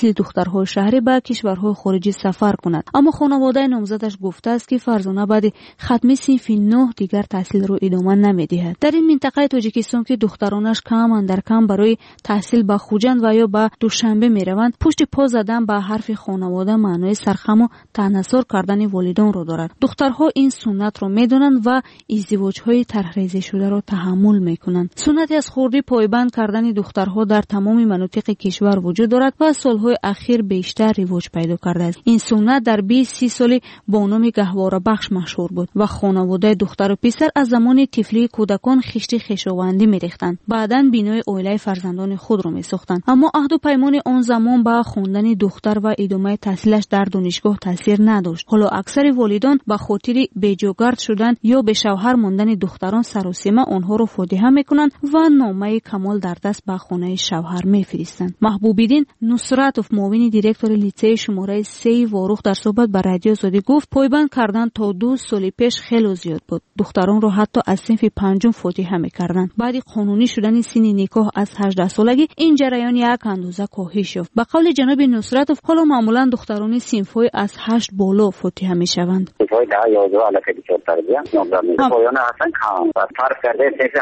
مثل دخترهای شهری به کشورهای خارجی سفر کند. اما خانواده نامزدش گفته است که فرزانه بعد ختم صنف 9 دیگر تحصیل رو ادامه نمی‌دهد. در این منطقه تاجیکستان که دخترانش کم اندر کم برای تحصیل به خوجند و یا به دوشنبه میروند، پشت پا زدن به حرف خانواده معنای سرخم و تناسر کردن والدان رو دارد. دخترها این سنت رو میدونند و ازدواج‌های طرح‌ریزی شده رو تحمل میکنند. سنتی از خوردی پایبند کردن دخترها در تمام مناطق کشور وجود دارد و سالهای اخیر بیشتر رواج پیدا کرده است. این سنت در 20-30 سال با نام گهواره بخش مشهور بود و خانواده دختر و پسر از زمان طفلی کودکان خشت خویشاوندی می‌ریختند. بعداً بینای عائله فرزندان خود را می‌ساختند. اما عهد و پیمان آن زمان به خواندن دختر و ادامه تحصیلش در دانشگاه تاثیر نداشت. حالا اکثر والدان به خاطر بیجاگرد شدن یا به شوهر ماندن دختران سر و سیمه آنها را فاتحه می‌کنند و نامه کمال در دست به خانه شوهر می‌فرستند. محبوب‌الدین نصرتوف، معاون دیرکتور لیسه شماره 3 واروخ، در صحبت با رادیو آزادی گفت پایبند کردن تا 2 سال پیش خیلی زیاد بود. دختران را حتی از صنف 5 فاتحه می‌کردند. بعد قانونی شدن سن نکاح از 18 سالگی این جریان یک اندازه کاهش یافت. به قول جناب نصرتوف حالا معمولا دختران صنف‌های از 8 بالا فاتحه می‌شوند. صنف‌های 10-11 علاقه بیشتر دیگه نامزد میشه. پایان اصلا کم. فرض کرده صنف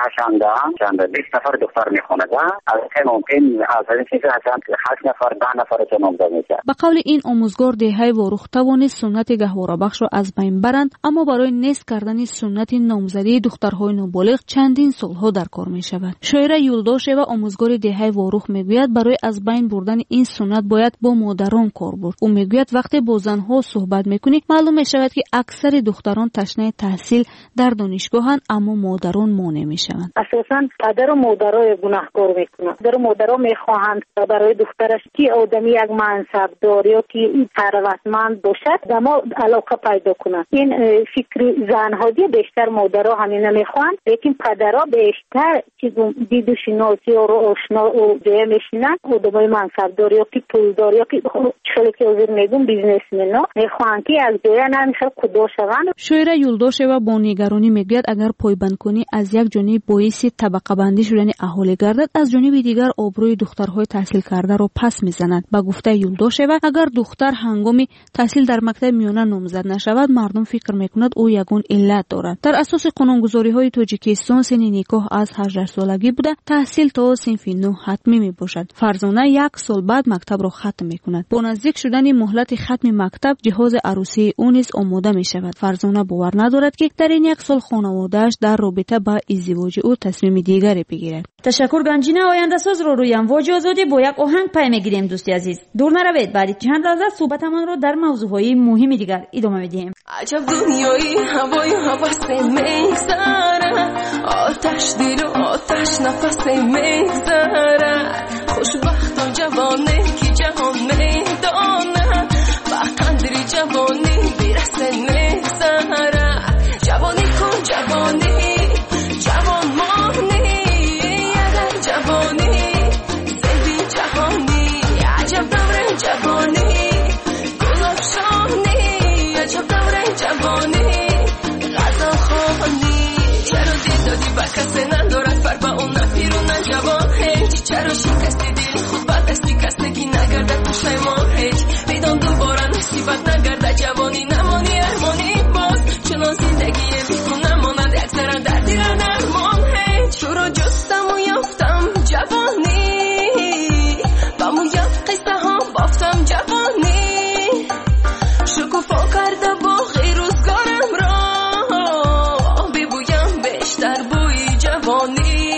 8 20 نفر دختر می‌خونه. البته ممکن از این صنف 8 نفر 10 نفر نامزد میشه. به قول این آموزگار دهه واروخ توانست سنت گهواره بخش را از بین برند، اما برای نصب کردن سنت نامزدی دخترهای نابالغ چندین سالها در کار می شود. شاعره یولداشه و آموزگار دهه واروخ میگوید برای از بین بردن این سنت باید با مادران کار برد. او میگوید وقتی با زنها صحبت میکنی معلوم می شود که اکثر دختران تشنه تحصیل در دانشگاهند، اما مادران مانع میشوند. اساسا پدر و مادرای گناهکار میکنند. پدر و مادرها میخواهند برای دخترش که آدمی یک منصبدار یا که ثروتمند باشد دما علاقه پیدا کنند. این فکر زنهادی بیشتر مادرها همین نمیخوان، لیکن پدرها بیشتر چیزو دیدو شناسی و آشنا و جای میشینن آدمای منصبدار یا که پولدار یا که چلی که حضور میگم بیزنسمن میخوان که از جای نمیشه کدا شوند. شاعره یولداشه و با نگرانی میگوید اگر پایبند کنی از یک جانب باعث طبقه بندی شدن اهالی گردد، از جانب دیگر آبروی دخترهای تحصیل کرده را پس میزند. با گفته یولداشه و اگر دختر هنگام تحصیل در مکتب میانه نامزد نشود، مردم فکر میکند او یگان علت دارد. در اساس قانونگذاری‌های تاجیکستان سن نکاح از 18 سالگی بوده، تحصیل تا صنف 9 حتمی میباشد. فرزانه 1 سال بعد مکتب را ختم میکند. با نزدیک شدن مهلت ختم مکتب، جهاز عروسی او نیز آماده میشود. فرزانه باور ندارد که در این 1 سال خانواده‌اش در رابطه با ازدواج او تصمیم دیگری بگیرد. تشکر گنجینه آینده ساز روی امواج آزادی با یک آهنگ پی میگیریم. دوستی عزیز دور نروید، بعد چند لحظه صحبتمان رو در موضوعهای مهم دیگر ادامه میدیم. عجب دنیایی هوای هوس میگذره، آتش دل و آتش نفس میگذره، خوشبخت و جوانه که جهان میدانه، با قدری جوانی برسه میگذره، جوانی کن جوانی جوان مانی، اگر جوانی زندی جهانی، عجب دوره جوانی گلاب شانی، عجب دوره جوانی غذا خانی، چرا دل دادی با کسی ندارد فر با اون نفیرون جوان هیچ، چرا شکستی دل خود با دستی کسنگی نگرده پشیمان هیچ، بیدان دوباره نصیبت نگرده جوانی نمانی ارمانی باز، چنان زندگی بیکن نماند یک ذره دردی را نرمان هیچ، چرا جستم و یافتم جوانی با مویت قصه ها بافتم جوانی، شکوفا کرده باقی روزگارم را ببویم بیشتر بوی جوانی،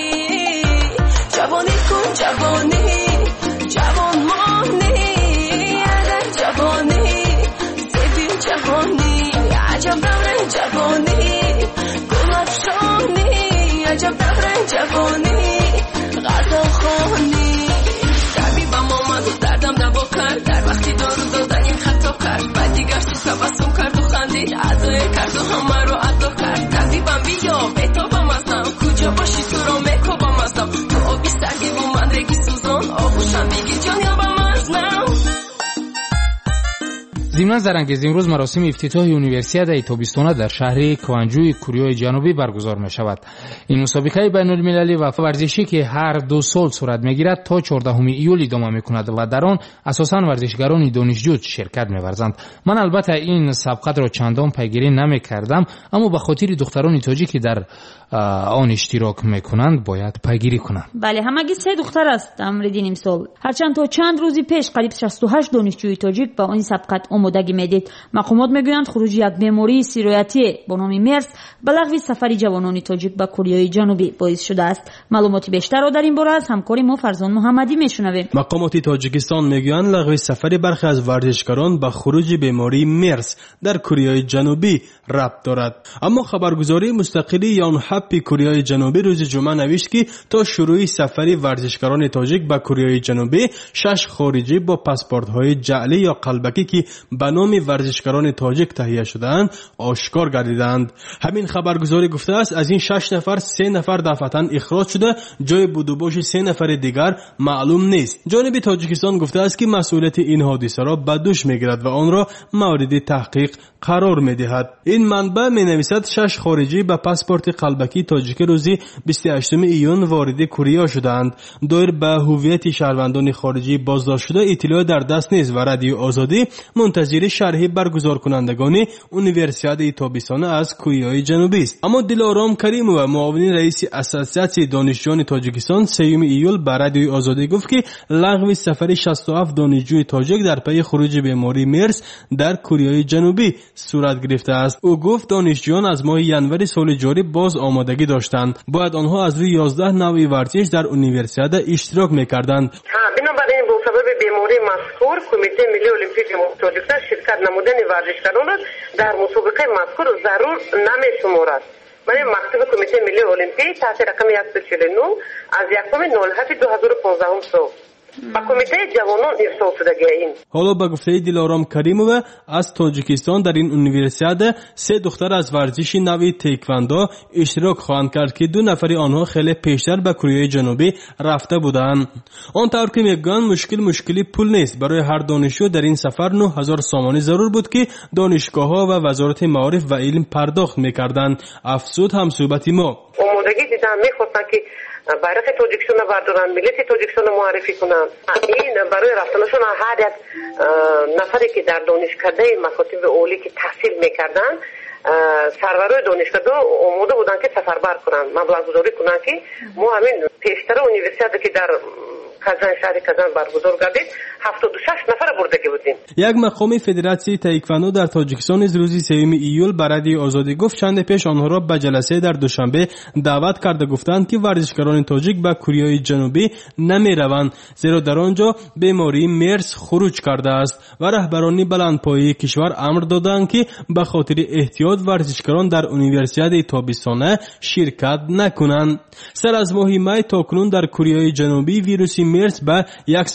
جوانی کن جوانی جوان مانی، اگر جوانی زیبی جهانی، عجب دوره جوانی گلاب شانی، عجب دوره جوانی غذا خانی، طبیبم آمد و دردم دوا کرد، در وقتی دارو دادن این خطا کرد، بعد دیگر تو تبسم کرد و خندید، عزای کرد و همه رو عدا کرد، طبیبم بیا بتابم ازم، کجا باشی تو را میکابم ازم، تو آبی سرگی و من رگی سوزان، آغوشم بگی جان یا بم از نم. ضمن زرانگیز امروز مراسم افتتاح یونیورسیادای تابستانه در شهر کوانجوی کره جنوبی برگزار می شود. این مسابقه بین المللی و ورزشی که هر 2 سال صورت می گیرد تا 14 ایول ادامه می کند و در آن اساساً ورزشکاران دانشجو شرکت می ورزند. من البته این سبقت را چندان پیگیری نمی کردم، اما به خاطر دختران تاجیکی در آن اشتراک می کنند باید پیگیری کنند. بله، همگی 3 دختر است امریدین امسال. هرچند تا چند روزی پیش قریب 68 دانشجوی تاجیک به این سبقت آمادگی میدید. مقامات میگویند خروج یک بیماری سیرایتی با نام مرس به لغو سفر جوانان تاجیک به کره جنوبی باعث شده است. معلومات بیشتر را در این باره از همکار ما فرزان محمدی میشنویم. مقامات تاجیکستان میگویند لغو سفر برخی از ورزشکاران به خروج بیماری مرس در کره جنوبی ربط دارد. اما خبرگزاری مستقلی یانهپ کره جنوبی روز جمعه نوشت که تا شروع سفر ورزشکاران تاجیک به کره جنوبی 6 خارجی با پاسپورت‌های جعلی یا قلبکی که به نام ورزشکاران تاجیک تهیه شده‌اند آشکار گردیدند. همین خبرگزاری گفته است از این 6 نفر 3 نفر دفعتاً اخراج شده، جای بود و باش 3 نفر دیگر معلوم نیست. جانب تاجیکستان گفته است که مسئولیت این حادثه را به دوش میگیرد و آن را مورد تحقیق قرار میدهد. این منبع مینویسد 6 خارجی به پاسپورت قلبکی تاجیک روزی 28 ایون وارد کره شدند. دایر به هویت شهروندان خارجی بازداشت شده اطلاع در دست نیست و رادیو آزادی منتظر شرح برگزار کنندگان یونیورسیاد تابستانه از کره جنوبی است. اما دلارام کریموف معاون رئیس اساسیاسیون دانشجویان تاجیکستان 3 ایول به رادیو آزادی گفت که لغو سفر 67 دانشجوی تاجیک در پی خروج بیماری مرس در کره جنوبی صورت گرفته است. او گفت دانشجویان از ماه ژانویه سال جاری باز آمادگی داشتند. باید آنها از روی 11 نوع ورزش در یونیورسیاد اشتراک می‌کردند. بنابراین با سبب بیماری مذکور کمیته ملی المپیک تاجیکستان شرکت نمودن ورزشکاران را در مسابقه مذکور ضرور نمی‌شمارد. برای مکتب کمیته ملی المپیک تحت رقم 149 از 1/07/2015 صبح با کمیته جوانان ارسال شدگی این. حالا به گفته دلارام کریموف از تاجیکستان در این یونیورسیاد 3 دختر از ورزش نوع تایکواندو اشتراک خواهند کرد که 2 نفر آنها خیلی پیشتر به کره جنوبی رفته بودند. آن طور که میگن مشکلی پول نیست. برای هر دانشجو در این سفر 9000 سامانی ضرور بود که دانشگاه‌ها و وزارت معارف و علم پرداخت می‌کردند. افزود هم صحبتی ما آمادگی دیدن می‌خواستن که bayrak Tojikiston بردارن، ملت تاجیکستان معرفی کنن. این برای رفتنشون هر یک نفری که در دانشکده مکاتب عالی که تحصیل میکردن سرورای دانشکده آماده بودن که سفربر کنن، مبلغ گذاری کنن که ما همین پیشتر یونیورسیته که در کازان شهر کازان برگزار گردید 76 نفر بردگی بودیم. یک مقام فدراسیون تایکواندو در تاجیکستان از روز 3 ایول به رادیو آزادی گفت چند پیش آنها را به جلسه در دوشنبه دعوت کرده گفتند که ورزشکاران تاجیک به کره جنوبی نمی روند زیرا در آنجا بیماری مرس خروج کرده است و رهبران بلندپایه کشور امر دادند که به خاطر احتیاط ورزشکاران در یونیورسیاد تابستانه شرکت نکنند. سر از ماه می تاکنون در کره جنوبی ویروس مرس به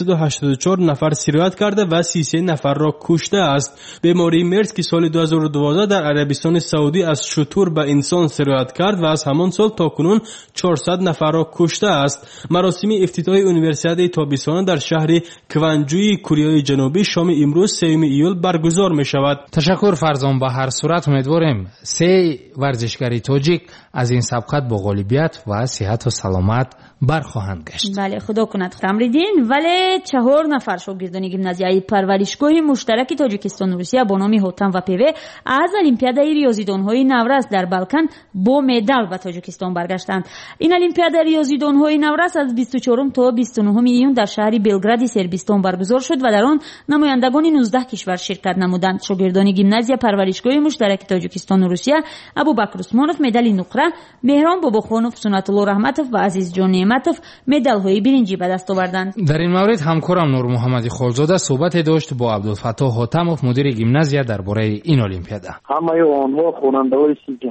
184 نفر سرایت کرده و 33 نفر را کشته است. بیماری مرس که سال 2012 در عربستان سعودی از شتر به انسان سرایت کرد و از همان سال تاکنون 400 نفر را کشته است. مراسم افتتاح یونیورسیاد تابستانه در شهر کوانجوی کره جنوبی شام امروز 3 ایول برگزار می شود. تشکر فرزان. به هر صورت امیدواریم 3 ورزشکار تاجیک از این سبقت با غالبیت و صحت و سلامت برخواهند گشت. بله خدا کند تمریدین. ولی 4 نفر شاگردان گیمنازیای پرورشگاه مشترک تاجیکستان و روسیه با نام هوتم و پیوه از المپیادای ریاضیدان‌های نوروز در بالکان با مدال به تاجیکستان برگشتند. این المپیاد ریاضیدان‌های نوروز از 24 تا 29 ایون در شهر بلگراد سربستان برگزار شد و در آن نمایندگان 19 کشور شرکت نمودند. شاگردان گیمنازیا پرورشگاه مشترک تاجیکستان و روسیه ابوبکر عثمانوف مدال نقره، مهران باباخانوف، سنت الله رحمتوف و عزیز جان نعمتوف مدال‌های برنجی به دست آوردند. در این مورد همکارم نور محمدی خالزاده صحبت داشت با عبدالفتاح حاتموف مدیر گیمنازیا درباره این المپیاده. همه آنها خواننده‌های که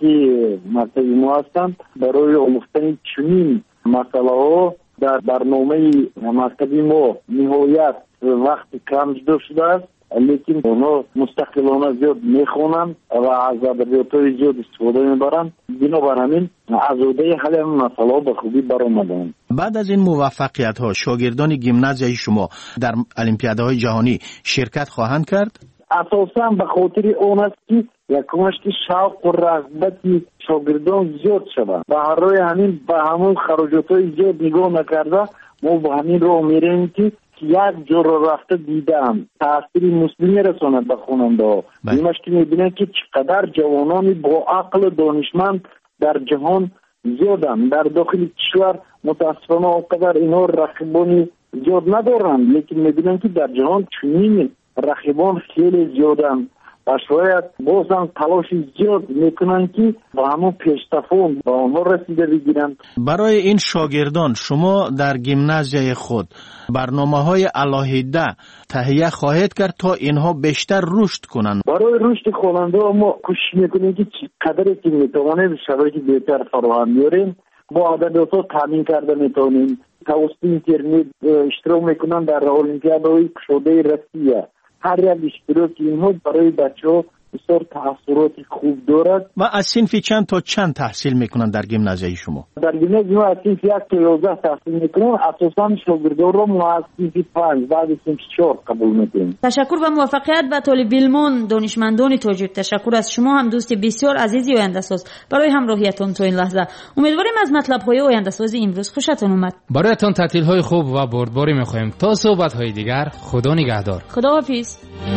8 مرتبه ما هستند برای آموختن چنین مسائل در برنامه مکتبی ما نهایت وقت کم شده است. لیکن اونا مستقلانه زیاد میخونن و از ادبیات‌های زیاد استفاده میبرن. بنابراین ازوده حل مسائل به خوبی برآمدن. بعد از این موفقیت ها شاگردان گیمنازیای شما در المپیادهای جهانی شرکت خواهند کرد؟ اساسا به خاطر اون است که یکمش که شوق و رغبت شاگردان زیاد شود و هر روی همین به همون خراجات‌های زیاد نگاه نکرده ما به همین راه میریم که یک جور رفته دیدم تاثیر مسلمی رساند به خواننده ها. اینش که میبینن که چقدر جوانان با عقل و دانشمند در جهان زیادن. در داخل کشور متاسفانه اونقدر اینا رقیبانی زیاد ندارن، لیکن میبینن که در جهان چنین رقیبان خیلی زیادن و شاید بازم تلاش زیاد میکنن که با همون پیشتفون با آنها رسیده بگیرن. برای این شاگردان شما در گیمنازیای خود برنامه‌های علاهیده تهیه خواهید کرد تا اینها بیشتر رشد کنند؟ برای رشد خواننده ما کوشش میکنیم که چقدر که میتوانیم شرایط بهتر فراهم بیاریم. با ادبیات تامین کرده میتونیم. توسط اینترنت اشتراک میکنن در المپیادهای کشاده روسیه. هر یک اشتراک اینها برای بچه‌ها بسیار تأثیرات خوب دارد. و از صنف چند تا چند تحصیل میکنن در گیمنازیای شما؟ در گیمنازیای ما از صنف 1 تا 11 تحصیل میکنن. اساساً شاگردان رو ما از صنف 5 بعد صنف 4 قبول میکنیم. تشکر و موفقیت به طالب علمان دانشمندان تاجیک. تشکر از شما هم دوست بسیار عزیزی آینده‌ساز برای همراهیتون تا این لحظه. امیدواریم از مطلب‌های آینده‌ساز امروز خوشتون اومد. برایتون تعطیل‌های خوب و بردباری می‌خوایم. تا صحبت‌های دیگر خدا نگهدار. خداحافظ.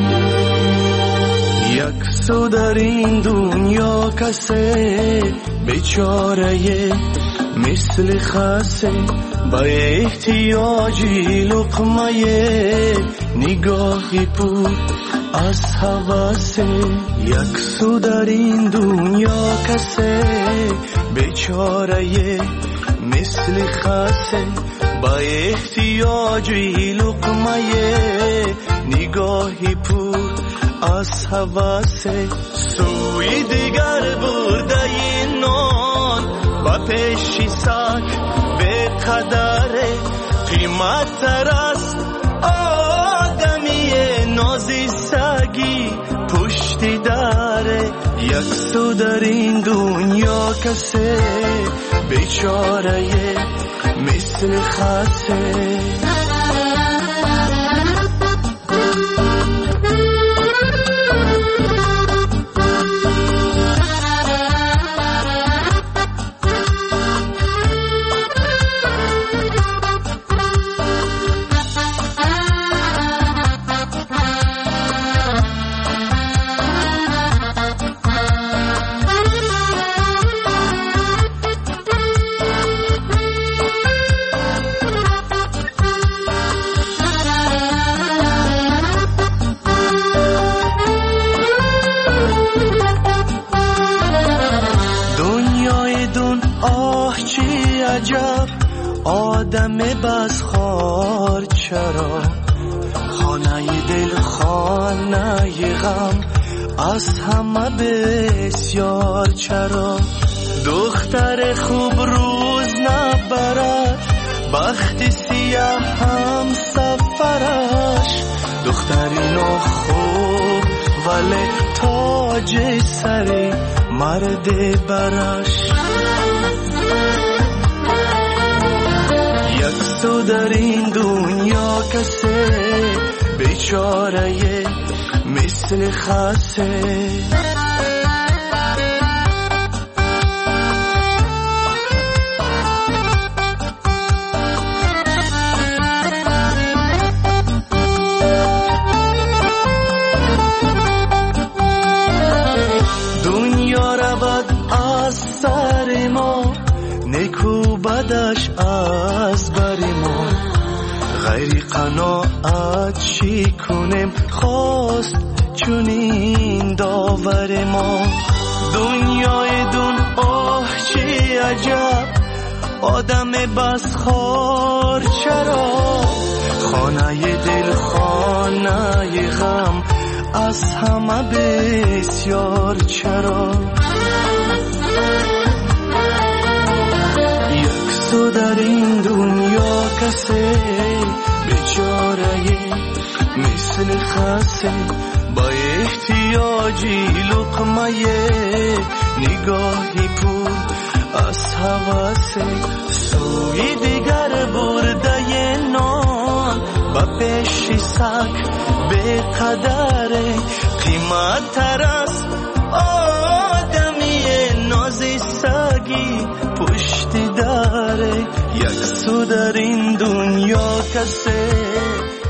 یک سو در این دنیا کسه بیچاره مثل خسه با احتیاجی لقمه نگاهی پر از حواسه. یک سو در این دنیا کسه بیچاره مثل خسه با احتیاجی لقمه نگاهی پر از حواسه. سوی دیگر برده این نان و پیشی سگ به قدر قیمت تر است آدمی نازی سگی پشتی داره. یک سو در این دنیا کسه بیچاره مثل خسه. آدم بس خار چرا خانه دل خانه غم از همه بسیار چرا. دختر خوب روز نبرد بخت سیاه هم سفرش. دختری نو خوب ولی تاج سری مرد برش. یک سو در این دنیا کسه بیچاره مثل خسه. دنیا رود از سر ما نیکو بدش از بر ما. غیر قناعت چی کنیم خواست چونین داور ما. دنیای دون آه چی عجب آدم بس خار چرا. خانه دل خانه غم از همه بسیار چرا. یک سو در این دنیا کسه بیچاره مثل خسه با احتیاجی لقمه نگاهی پر از حواسه. سوی دیگر برده نان و پیشی سگ به قدره قیمت تر است آدمی نازی سگی پشت داره یک سو در این دنیا کسی